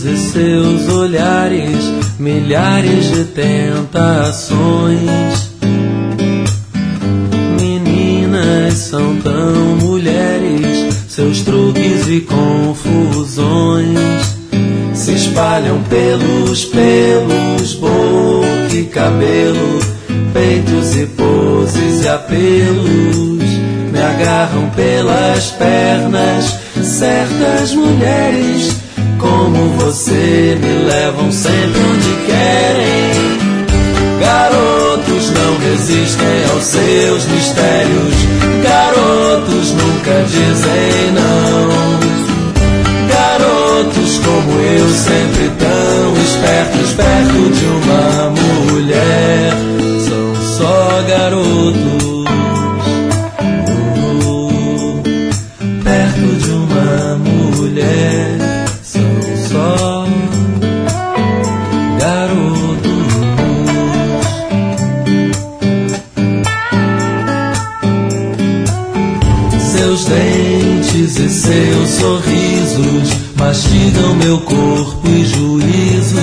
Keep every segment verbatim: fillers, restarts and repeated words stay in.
e seus olhares, milhares de tentações. Meninas são tão mulheres, seus truques e confusões se espalham pelos pelos, boca e cabelo, peitos e poses e apelos. Me agarram pelas pernas, certas mulheres como você me levam sempre onde querem. Garotos não resistem aos seus mistérios, garotos nunca dizem não. Garotos como eu, sempre tão espertos, perto de uma mulher, são só garotos. Uh, perto de uma mulher, são só garotos. Seus dentes e seus sorrisos mastigam meu corpo e juízo,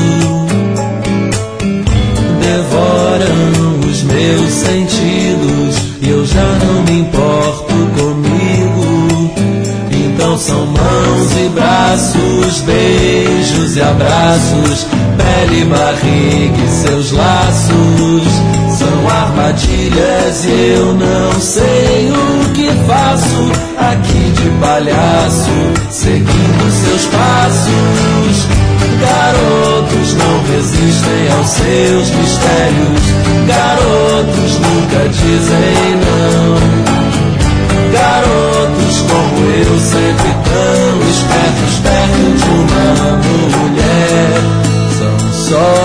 devoram os meus sentidos e eu já não me importo comigo. Então são mãos e braços, beijos e abraços, pele e barriga e seus laços. São armadilhas e eu não sei o que faço aqui de palhaço, seguindo seus passos. Garotos não resistem aos seus mistérios, garotos nunca dizem não. Garotos como eu, sempre tão espertos, perto de uma mulher, são só